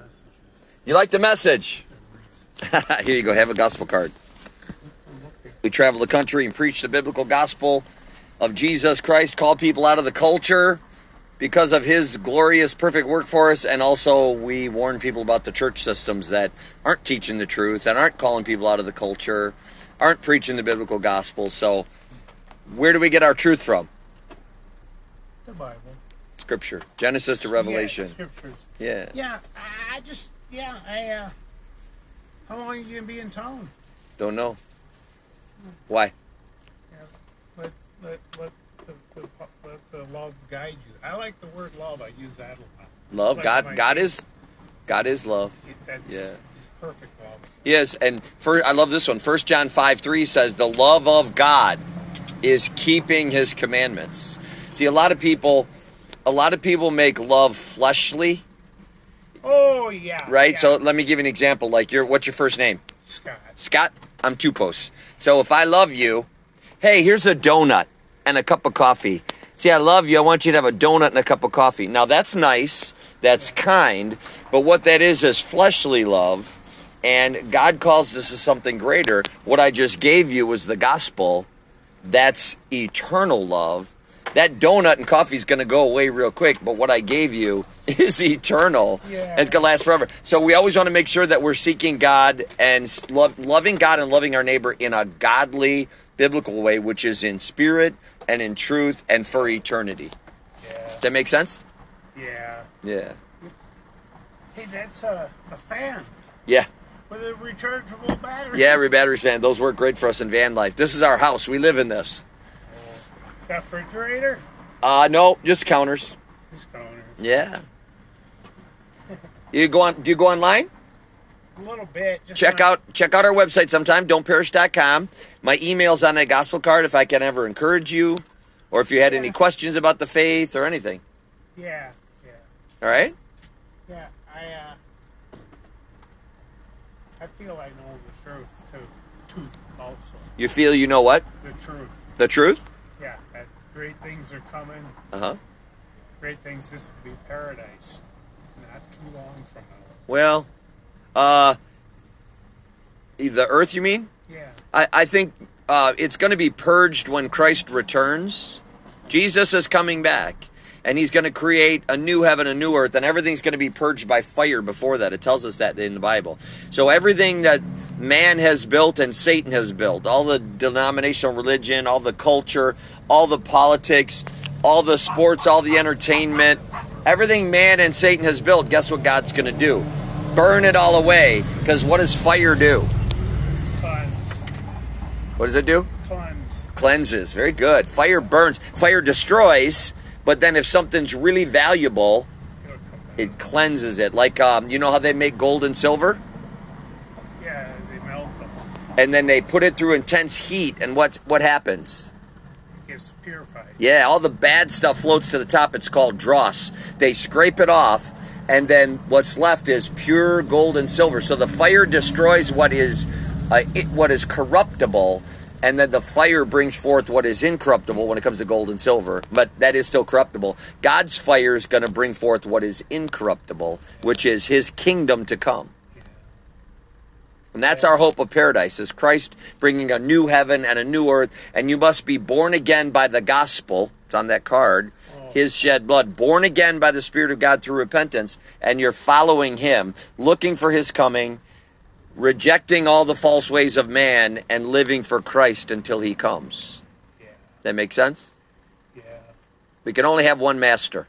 You like the message? Here you go. Have a gospel card. We travel the country and preach the biblical gospel of Jesus Christ, call people out of the culture because of his glorious, perfect work for us. And also we warn people about the church systems that aren't teaching the truth and aren't calling people out of the culture, aren't preaching the biblical gospel. So where do we get our truth from? The Bible. Scripture. Genesis to Revelation. Yeah, scriptures. Yeah. Yeah, how long are you going to be in town? Don't know. Why? Yeah, let the love guide you. I like the word love. I use that a lot. Love. Like God is love. That's Yeah. It's perfect love. Yes, and I love this one. 1 John 5:3 says, the love of God is keeping his commandments. See, a lot of people make love fleshly. Oh, yeah. Right? Yeah. So let me give you an example. Like, what's your first name? Scott. Scott? I'm Tupos. So if I love you, hey, here's a donut and a cup of coffee. See, I love you. I want you to have a donut and a cup of coffee. Now, that's nice. That's kind. But what that is fleshly love. And God calls this as something greater. What I just gave you was the gospel. That's eternal love. That donut and coffee is going to go away real quick, but what I gave you is eternal. Yeah. And it's going to last forever. So we always want to make sure that we're seeking God and loving God and loving our neighbor in a godly, biblical way, which is in spirit and in truth and for eternity. Yeah. Does that make sense? Yeah. Yeah. Hey, that's a fan. Yeah. With a rechargeable battery. Yeah, battery stand. Those work great for us in van life. This is our house. We live in this. Refrigerator? No, just counters. Just counters. Yeah. Do you go online? A little bit. Just Check out our website sometime, don'tperish.com. My email's on that gospel card if I can ever encourage you or if you had any questions about the faith or anything. Yeah. All right? Yeah, I feel I know the truth too also. You feel you know what? The truth. The truth? Yeah, that great things are coming. Uh-huh. Great things. This will be paradise. Not too long from now. Well, the earth, you mean? Yeah. I think it's going to be purged when Christ returns. Jesus is coming back, and he's going to create a new heaven, a new earth, and everything's going to be purged by fire before that. It tells us that in the Bible. So everything that man has built and Satan has built, all the denominational religion, all the culture, all the politics, all the sports, all the entertainment, everything man and Satan has built, guess what God's going to do? Burn it all away. Because what does fire do? Cleanse. What does it do? Cleanse. Cleanses. Very good. Fire burns. Fire destroys. But then if something's really valuable, It'll come back. it cleanses it. Like, you know how they make gold and silver? Yeah, they melt them. And then they put it through intense heat. And what happens? It gets purified. Yeah, all the bad stuff floats to the top. It's called dross. They scrape it off. And then what's left is pure gold and silver. So the fire destroys what is corruptible, and then the fire brings forth what is incorruptible when it comes to gold and silver. But that is still corruptible. God's fire is going to bring forth what is incorruptible, which is his kingdom to come. And that's our hope of paradise, is Christ bringing a new heaven and a new earth. And you must be born again by the gospel. It's on that card. His shed blood. Born again by the Spirit of God through repentance. And you're following him, looking for his coming, rejecting all the false ways of man, and living for Christ until he comes. Yeah. That make sense? Yeah. We can only have one master.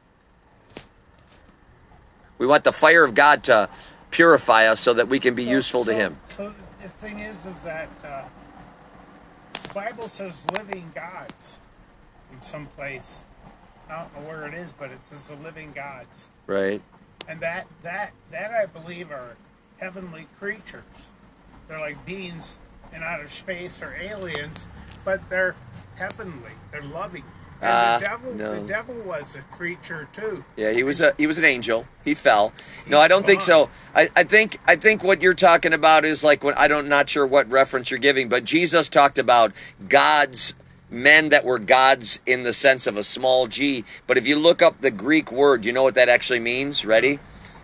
We want the fire of God to purify us so that we can be useful to him. So the thing is that the Bible says living gods in some place. I don't know where it is, but it says the living gods. Right? And that I believe are heavenly creatures. They're like beings in outer space or aliens, but they're heavenly. They're loving. And the devil was a creature too. Yeah, he was an angel. He fell. No, I don't think so. I think what you're talking about is like when not sure what reference you're giving, but Jesus talked about gods, men that were gods in the sense of a small g. But if you look up the Greek word, you know what that actually means? Ready?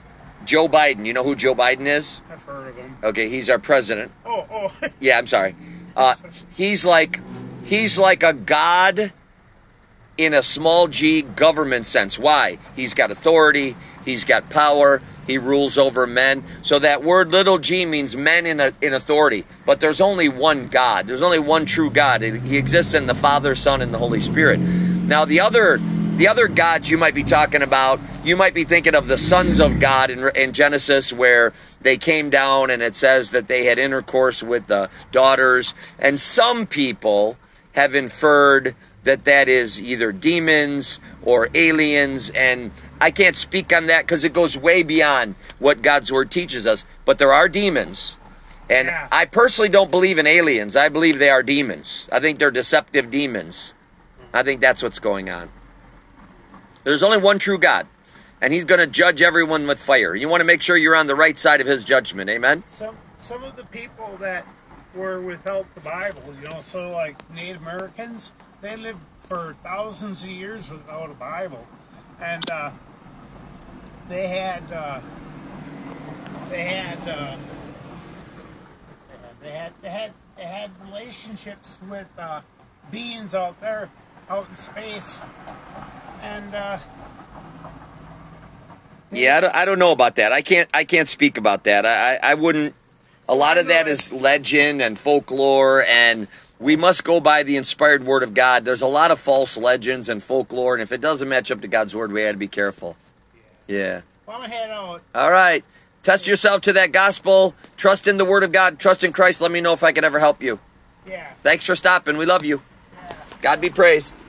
Joe Biden. You know who Joe Biden is? I've heard of him. Okay, he's our president. Oh. Yeah, I'm sorry. He's like a god in a small g government sense. Why? He's got authority. He's got power. He rules over men. So that word little g means men in authority. But there's only one God. There's only one true God. He exists in the Father, Son, and the Holy Spirit. Now, the other gods you might be talking about, you might be thinking of the sons of God in Genesis, where they came down and it says that they had intercourse with the daughters. And some people have inferred that is either demons or aliens, and I can't speak on that because it goes way beyond what God's Word teaches us. But there are demons, and Yeah. I personally don't believe in aliens. I believe they are demons. I think they're deceptive demons. I think that's what's going on. There's only one true God, and He's going to judge everyone with fire. You want to make sure you're on the right side of His judgment. Amen? Some of the people that were without the Bible, so like Native Americans, they lived for thousands of years without a Bible, and they had relationships with beings out there, out in space, and Yeah, I don't know about that. I can't speak about that. I wouldn't. A lot of that is legend and folklore, and we must go by the inspired Word of God. There's a lot of false legends and folklore, and if it doesn't match up to God's Word, we had to be careful. Yeah. well, I'm head out. All right. Test yourself to that gospel. Trust in the Word of God. Trust in Christ. Let me know if I can ever help you. Yeah. Thanks for stopping. We love you. God be praised.